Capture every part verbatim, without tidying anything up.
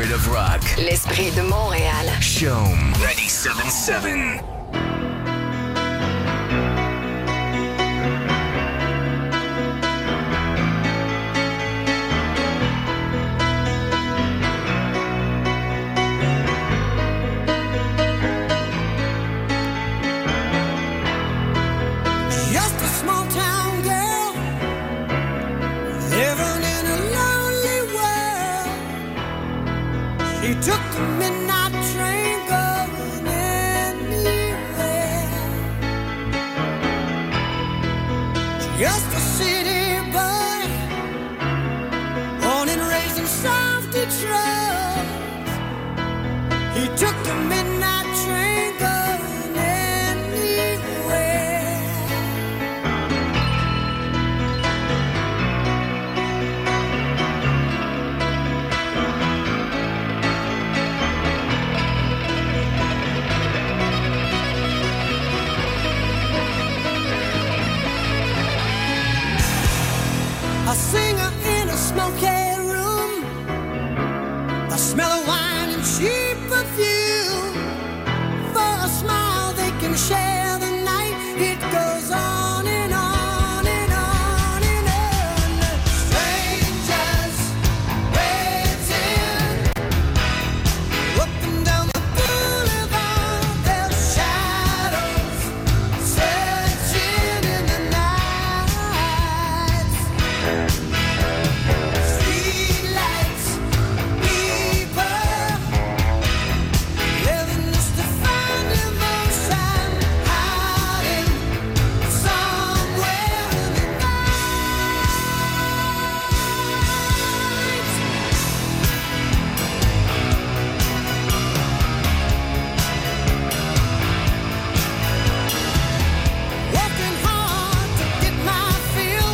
spirit of rock. L'esprit de Montréal. Chaume ninety-seven seven. Took the midnight train going anywhere. Just a city boy, born and raised in South Detroit. He took the midnight train going anywhere. A singer in a smoky room, the smell of wine and cheap perfume. For a smile they can share the night. It goes on and on and on and on. Strangers waiting up and down the boulevard, their shadows searching in the night. Streetlights, people living just to find emotion, hiding somewhere in the Working hard to get my fill.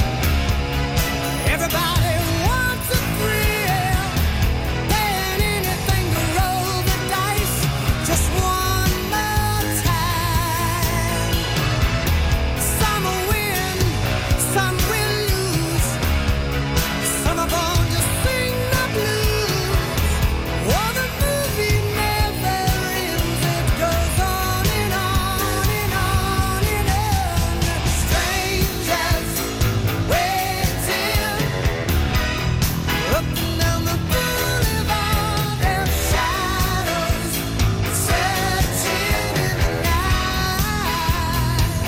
Everybody wants a thrill. Paying anything to roll the dice just one more time. Some will win, some will lose. Some are born to sing the blues. Oh, the movie never ends. It goes on and on and on and on. Strangers waiting up and down the boulevard, their shadows searching in the night.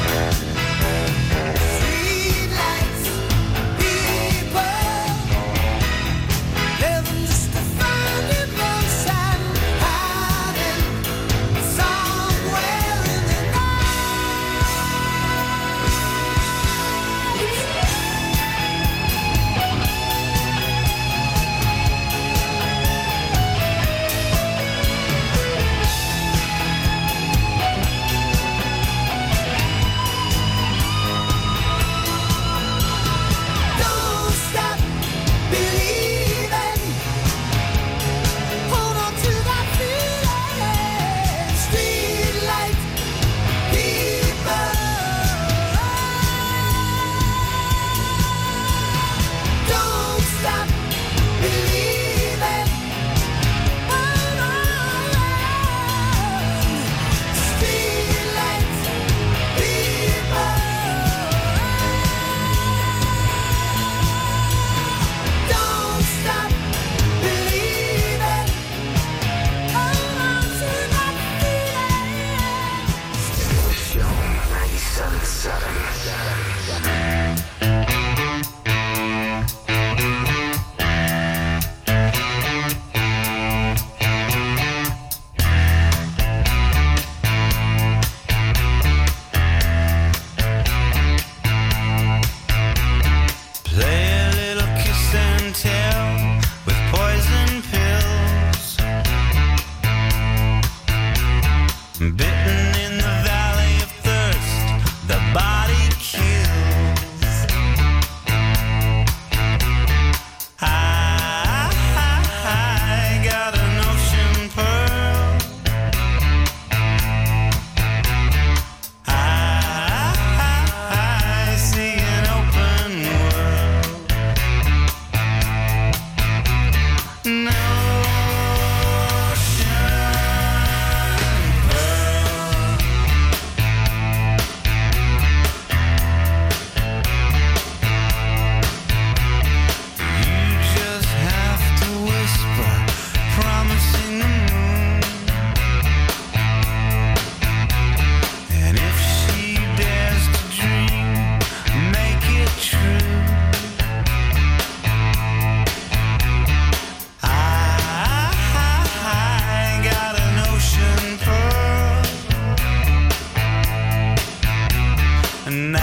Streetlights, people living just to find emotion, hiding somewhere in the Don't stop believing. Hold on to that feeling. Streetlight people. Don't stop believing. Hold on. Streetlight people. Don't stop believing. Hold on to that feeling. Chaume ninety-seven seven. Play a little kiss and tell with poison pills. Bitten in the valley of thirst, the body kills. And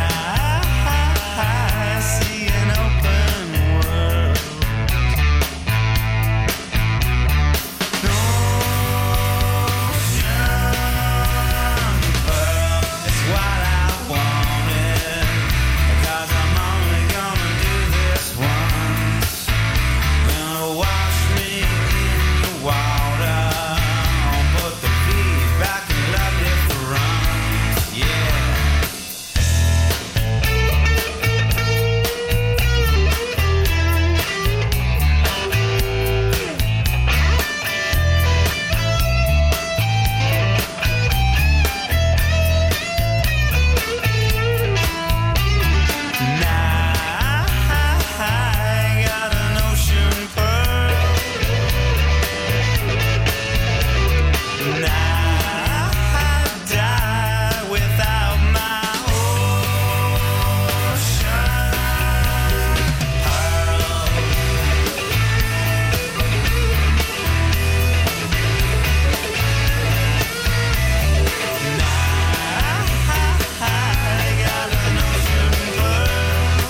I see an open world. Ocean pearl, it's what I wanted. 'Cause I'm only gonna do this once. Gonna wash me in the water. Put the feet back in love different. Yeah. Now I got an ocean pearl. Now I die without my ocean pearl. Now I got an ocean pearl.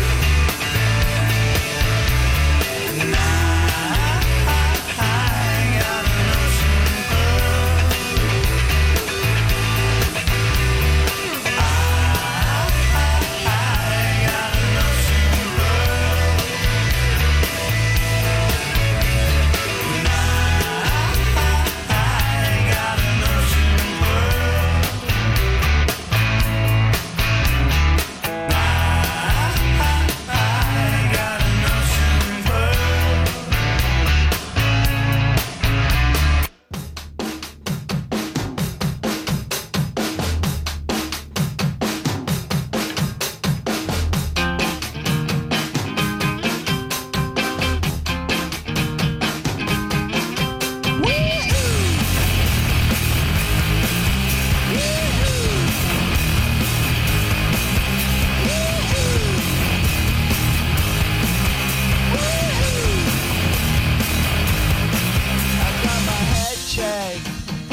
I got my head checked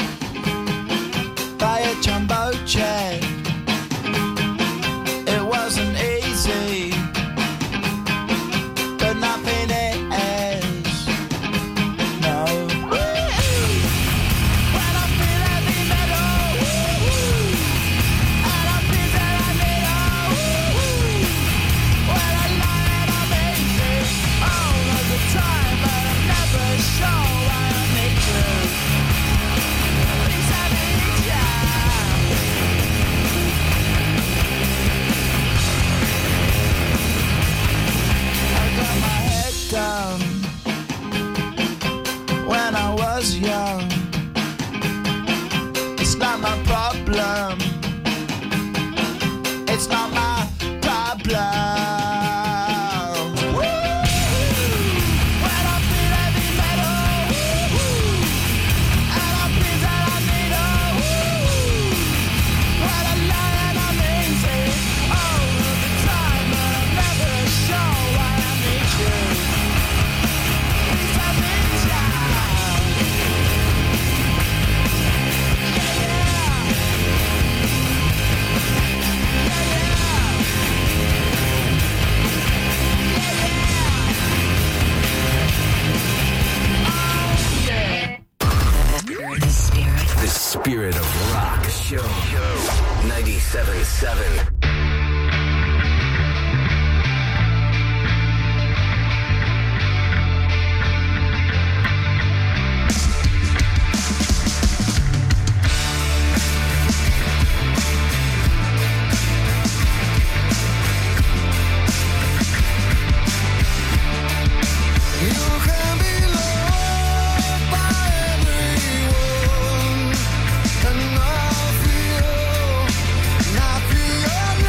by a jumbo jet. It wasn't easy, but nothing is. No. When I feel heavy metal, and I feel that I need when I lie and I'm easy all of the time, but I'm never sure why I need you. Please have me down. I got my head down when I was young. It's not my problem. It's not my problem. When I feel heavy metal, and I feel that I need when I lie and I'm easy all of the time, but I'm never sure why I need you. Please have me down. Yeah, yeah. Yeah, yeah. The spirit. The Spirit of Rock Show. ninety-seven point seven. You can be loved by everyone, and I feel, and I feel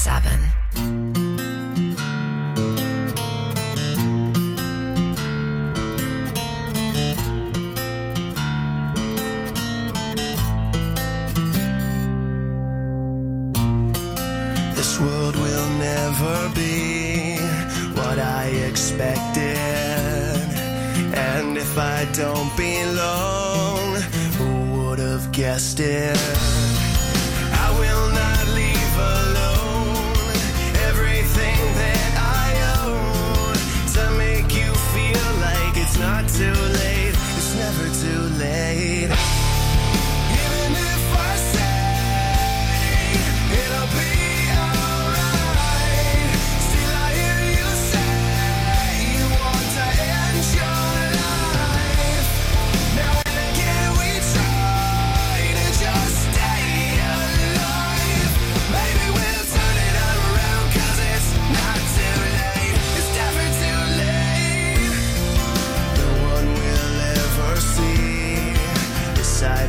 seven. This world will never be what I expected. And if I don't belong, who would have guessed it? I will not leave alone everything that I own to make you feel like it's not too late. It's never too late. Even if I say it'll be alright, still I hear you say you want to end your life. Now and again we try to just stay alive. Maybe we'll turn it around, 'cause it's not too late. It's never too late. No one will ever see the side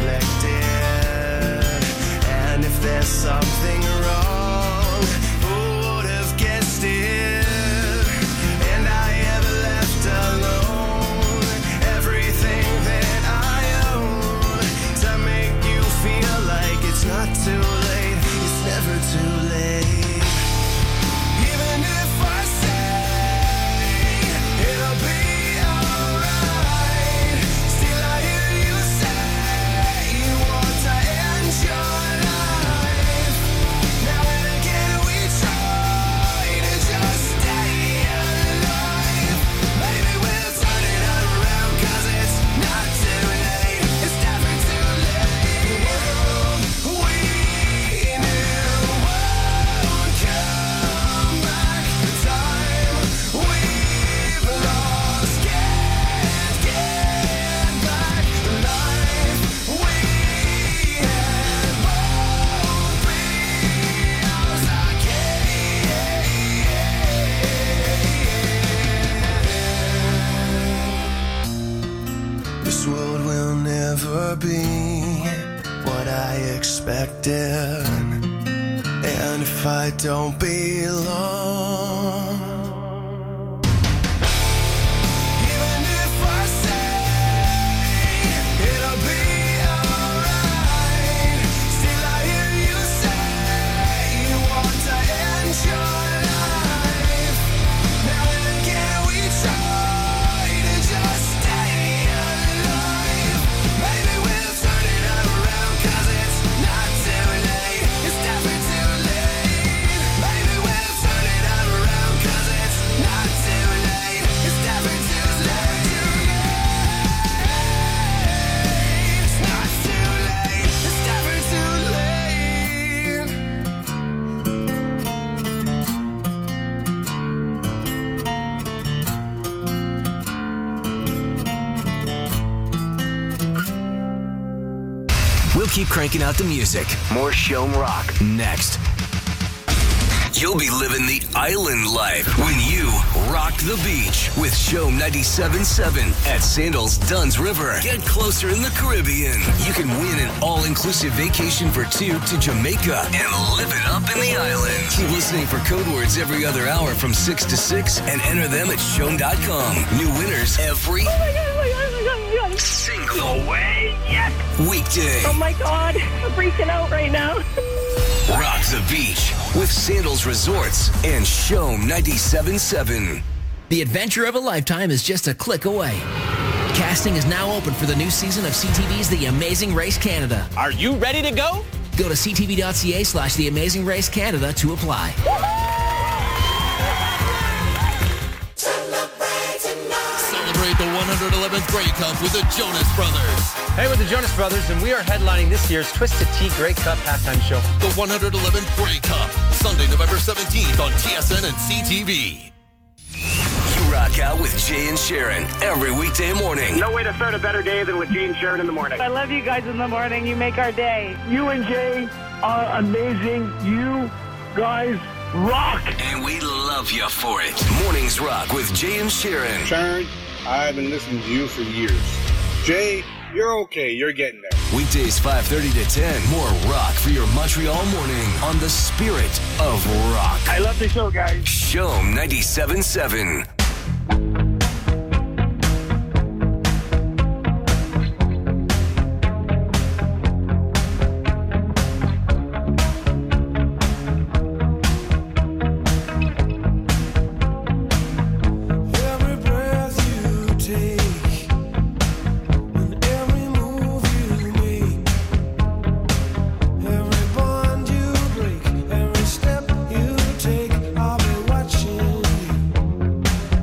reflected. And if there's something wrong, who would have guessed it? And I have left alone everything that I own to make you feel like it's not too late. It's never too late. Even if I say it'll be alright, still I hear you say you want to end your life. Now and again we try to just stay alive. Maybe we'll turn it around, 'cause it's not too late. It's never too late. The world we knew won't come back. The time we've lost can't get back. The life we had won't be ours again. This world will never be what I expected. And if I don't belong, even if I say it'll be alright, still I hear you say you want to end your life. Now and again we try to just stay alive. Maybe we'll turn it around, 'cause it's not too late. It's never too late. Maybe we'll turn it around, 'cause it's not too late. It's never too late. It's not too late. It's never too late. We'll keep cranking out the music. More Shome Rock next. You'll be living the island life when you rock the beach with Shome ninety-seven point seven at Sandals Dunn's River. Get closer in the Caribbean. You can win an all-inclusive vacation for two to Jamaica and live it up in the island. Keep listening for code words every other hour from six to six and enter them at shome dot com. New winners every Oh my god, oh my god, oh my god, oh my god. single No way, yes! weekday. Oh my god, I'm freaking out right now. Rock the beach with Sandals Resorts and Shome ninety-seven point seven. The adventure of a lifetime is just a click away. Casting is now open for the new season of C T V's The Amazing Race Canada. Are you ready to go? Go to c t v dot c a slash The Amazing Race Canada to apply. Celebrate the one hundred eleventh Grey Cup with the Jonas Brothers. Hey, we're the Jonas Brothers, and we are headlining this year's Twisted Tea Grey Cup halftime show. The one hundred eleventh Grey Cup, Sunday, November seventeenth on T S N and C T V. You rock out with Jay and Sharon every weekday morning. No way to start a better day than with Jay and Sharon in the morning. I love you guys in the morning. You make our day. You and Jay are amazing. You guys rock. And we love you for it. Mornings Rock with Jay and Sharon. Sharon, I've been listening to you for years. Jay, you're okay. You're getting there. Weekdays five thirty to ten. More rock for your Montreal morning on the Spirit of Rock. I love the show, guys. Shome ninety-seven point seven. Every breath you take and every move you make, every bond you break, every step you take, I'll be watching you.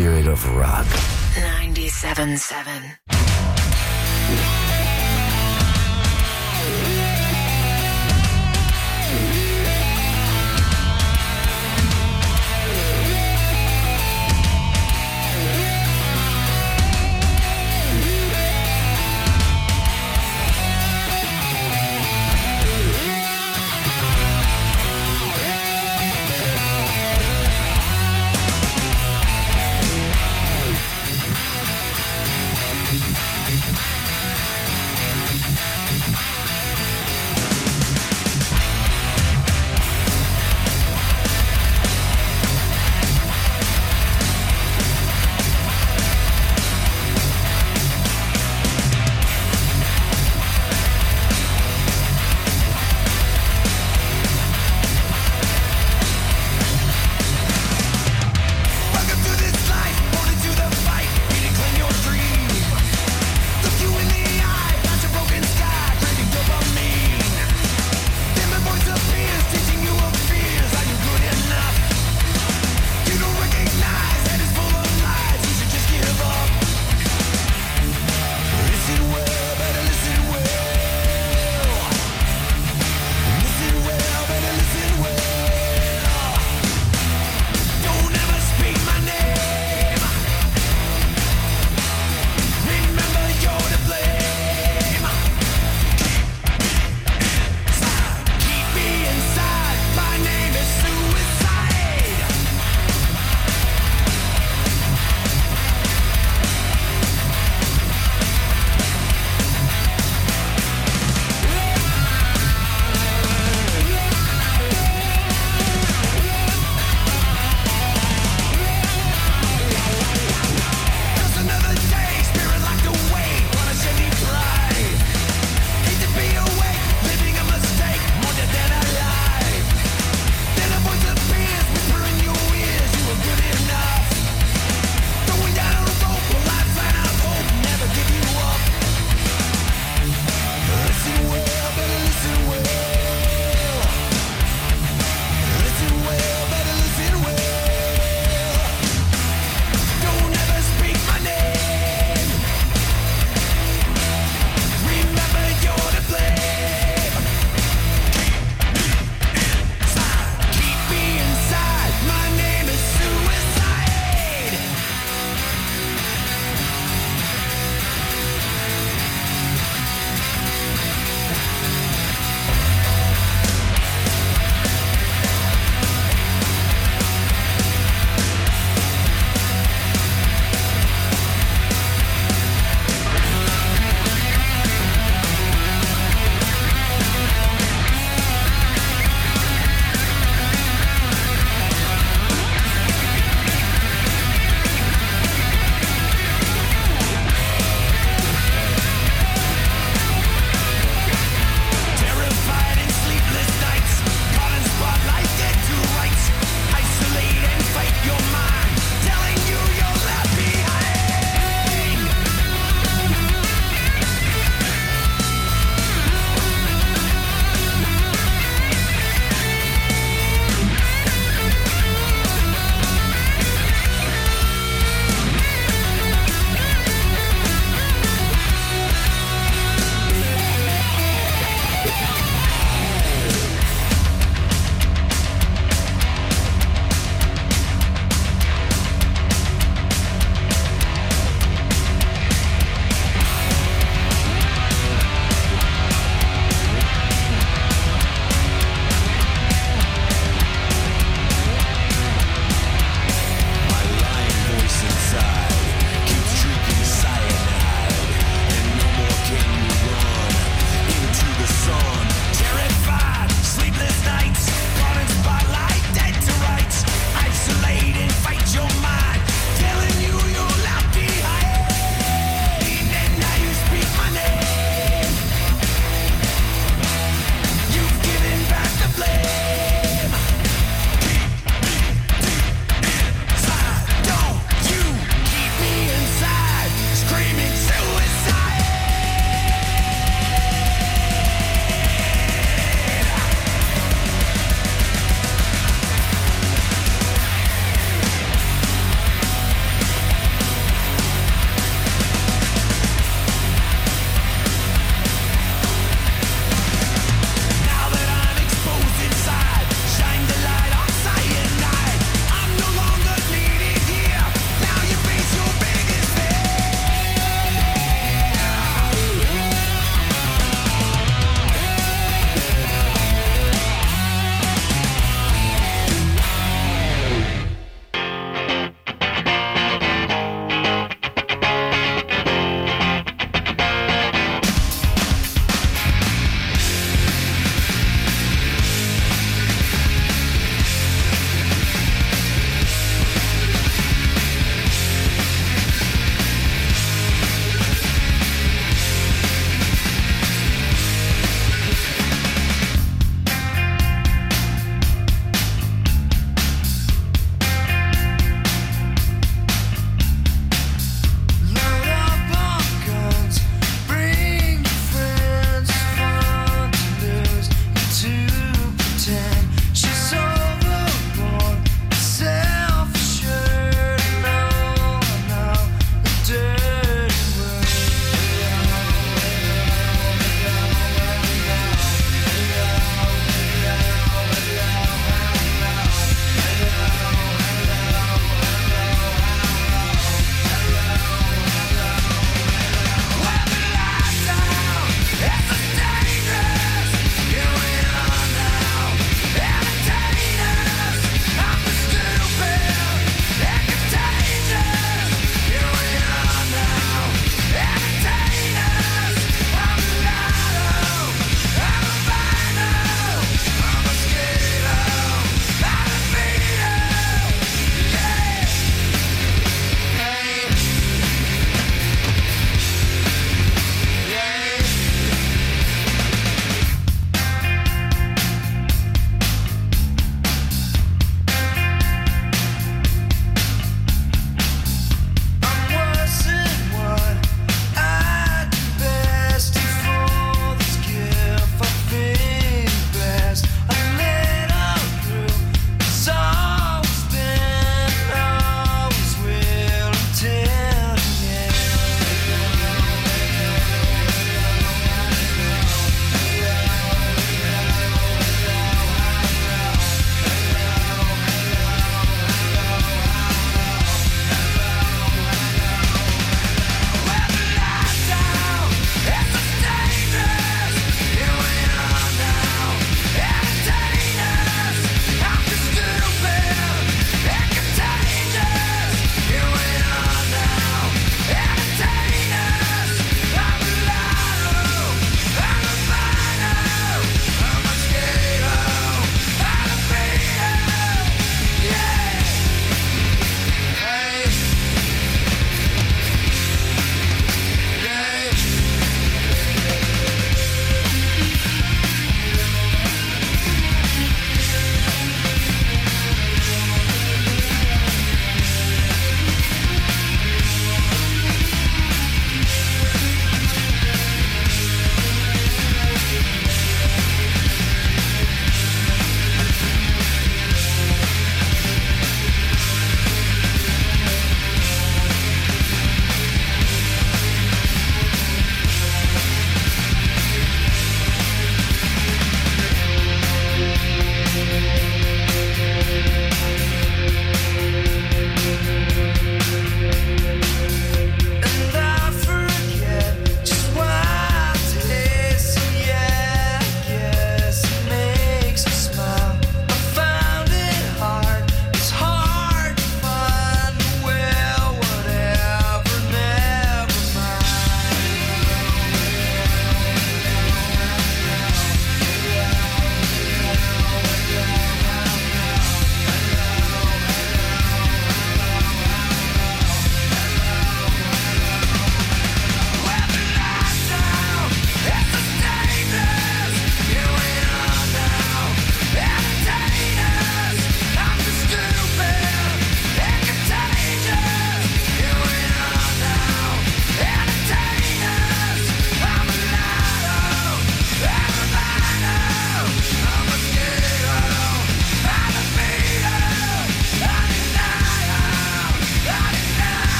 spirit of rock. ninety-seven point seven.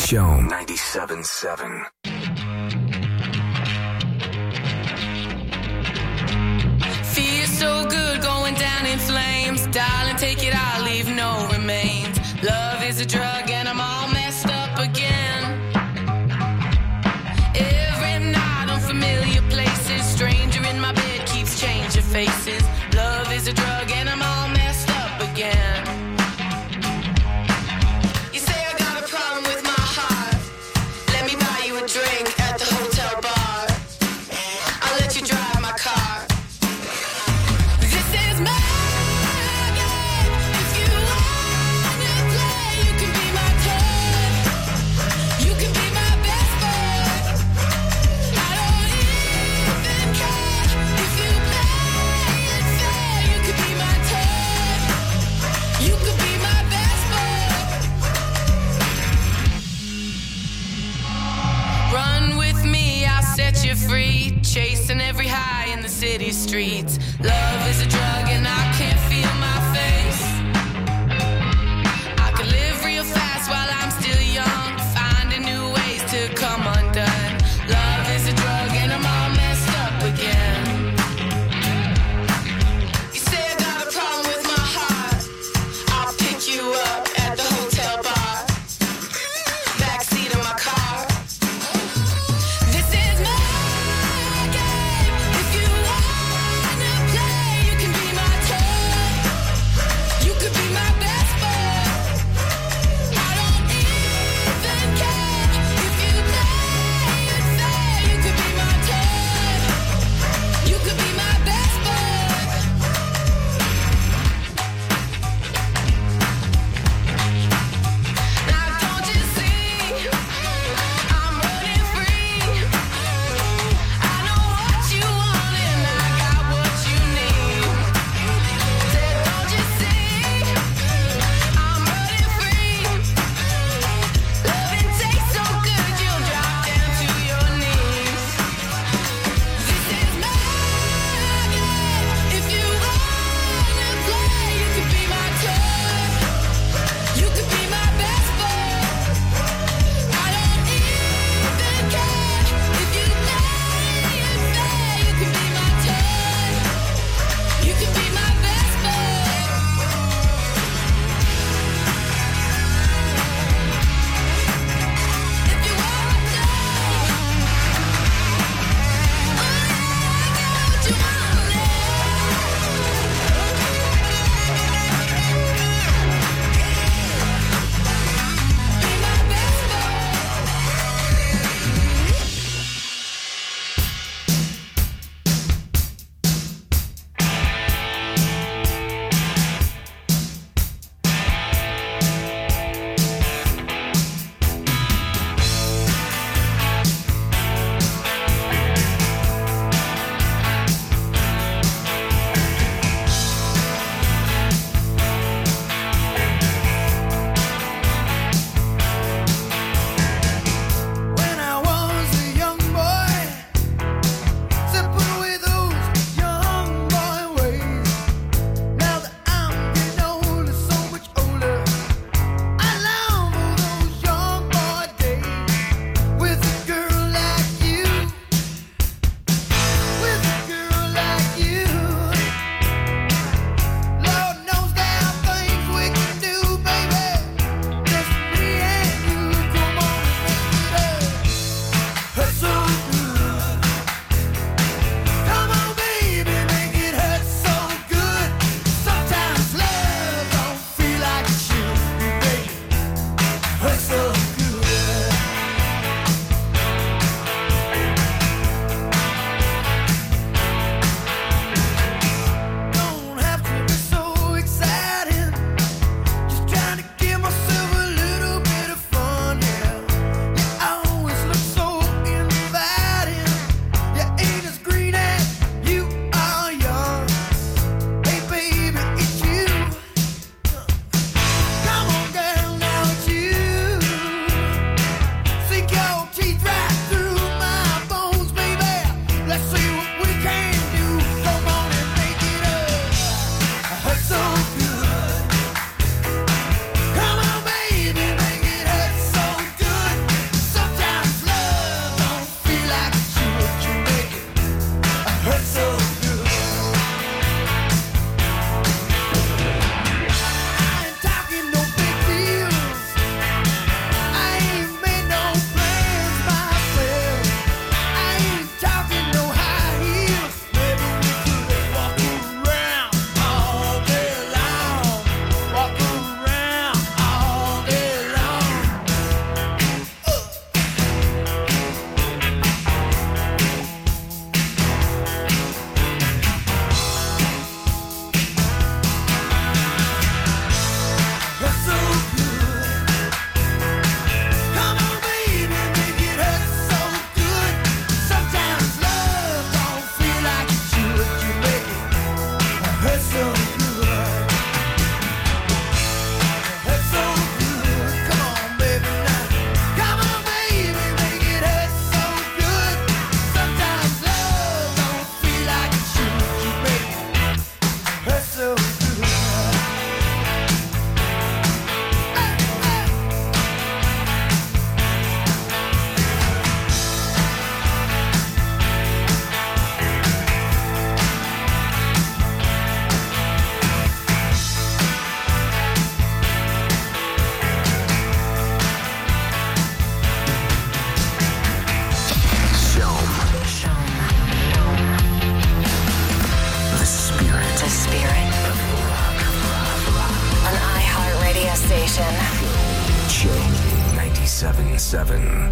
Show ninety-seven seven. Feels so good going down in flames. Darling, take it, I'll leave no remains. Love is a drug and I'm all messed up again. Every night on familiar places. Stranger in my bed keeps changing faces. Love is a drug and I'm all messed up again. You say I got a problem with my heart. Let me buy you a drink at the hotel bar. I'll let you drive my car. This is my game. If you wanna play, you can be my toy. You can be my best bud. I don't even care if you play it fair. You could be my toy. You could be my best bud. Run with me, I'll set you free. Chasing every high in the city streets. Love is a drug and I can't feel my face. I could live real fast while I'm still young, finding new ways to come undone. Love is a drug and I'm all messed up again. You say I got a problem with my heart. I'll pick you up at the hotel bar. Backseat of my car. This is my game. If you wanna play, you can be my toy. seven.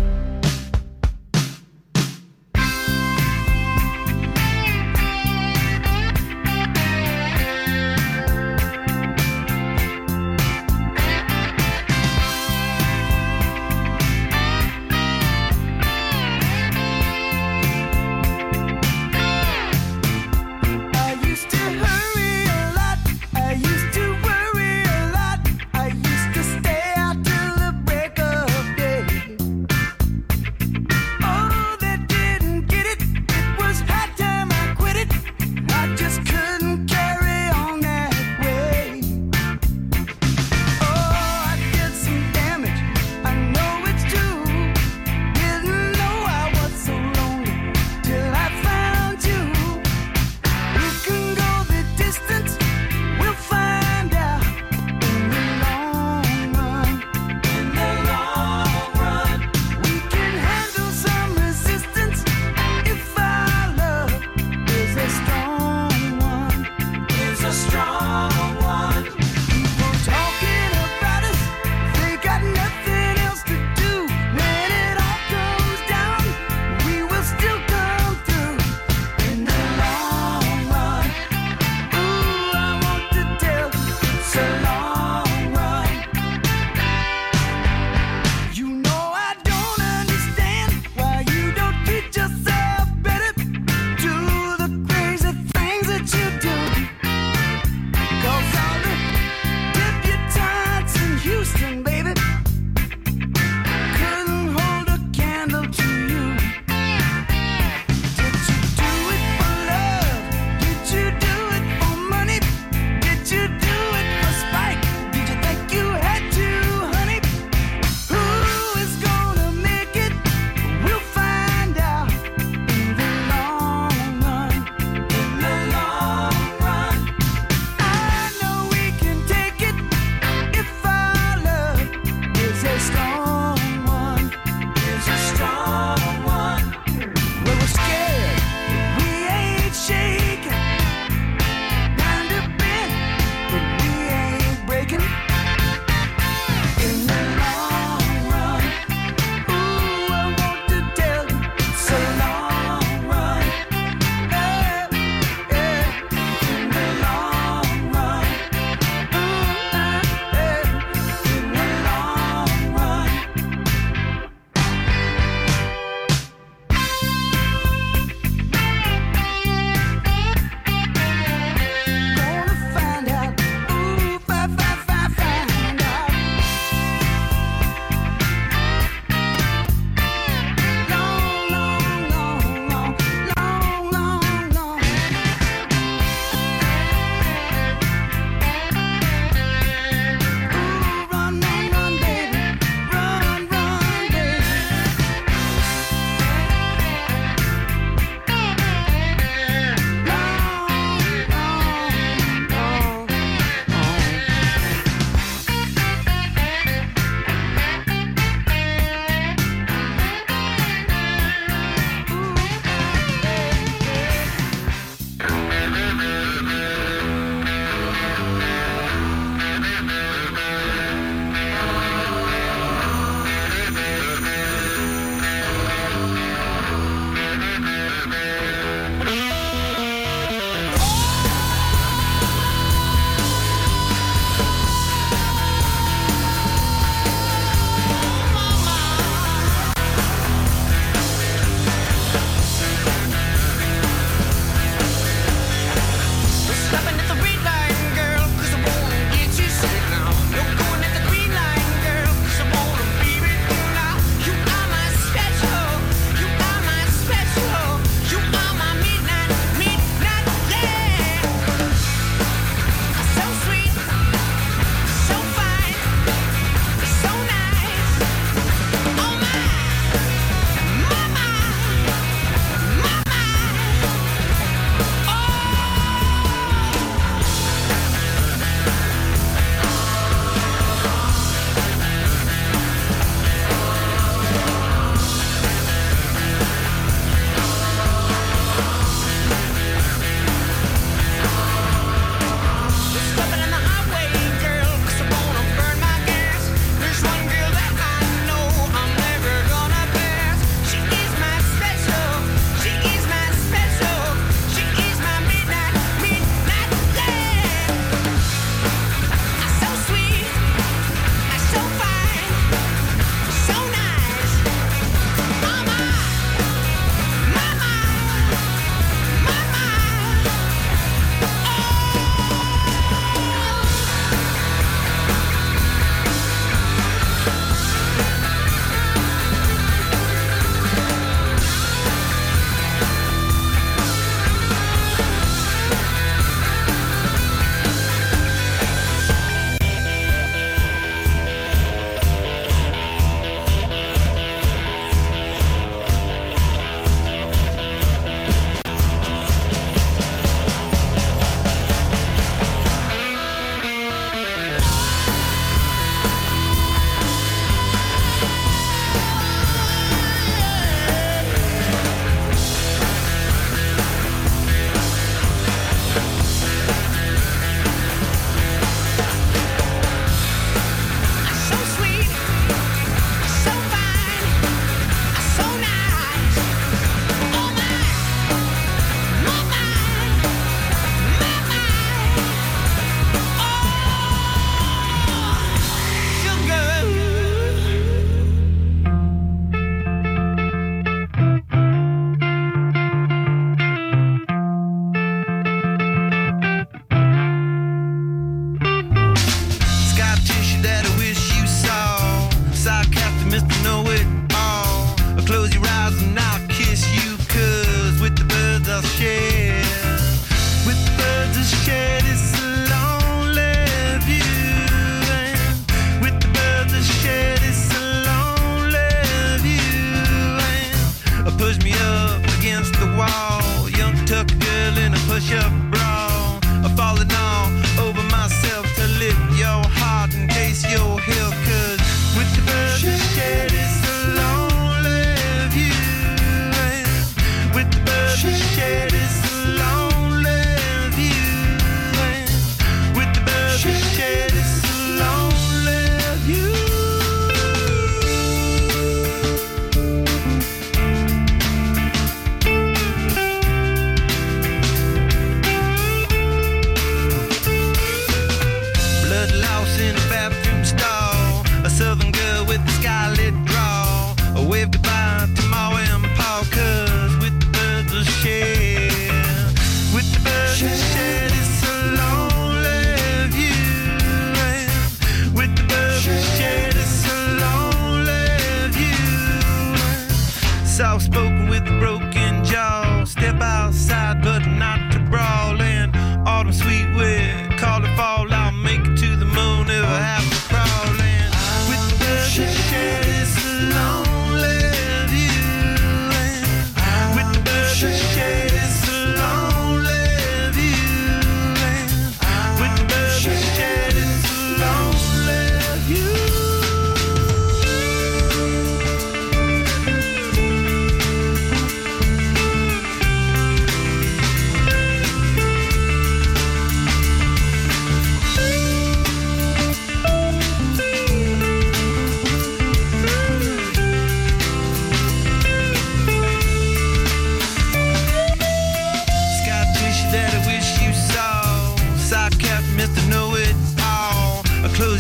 I used to hurry a lot. I used to worry a lot. I used to stay out till the break of day.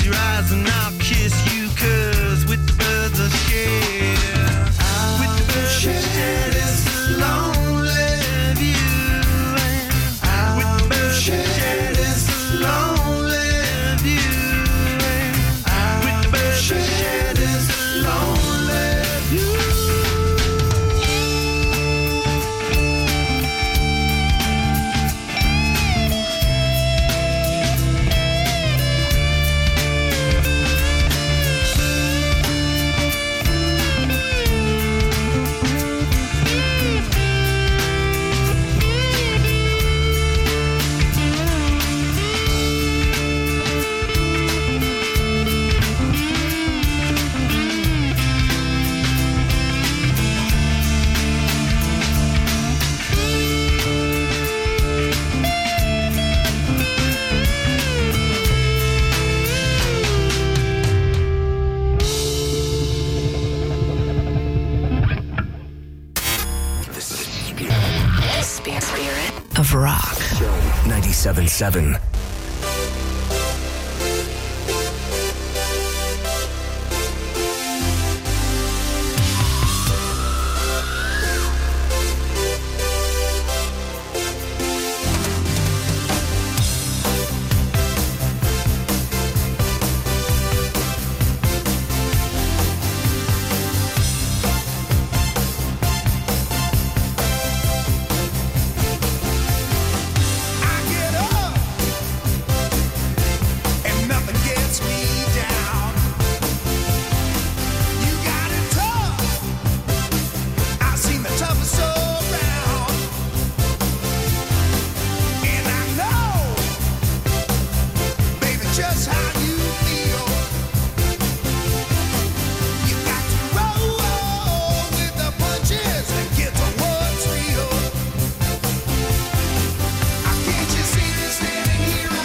your eyes and I'll kiss you, 'cause with the birds are scared. With the birds are scared, it's a lonely view. With the birds are scared, it's a lonely view. With the birds are scared, it's a lonely view. The spirit of rock. ninety-seven point seven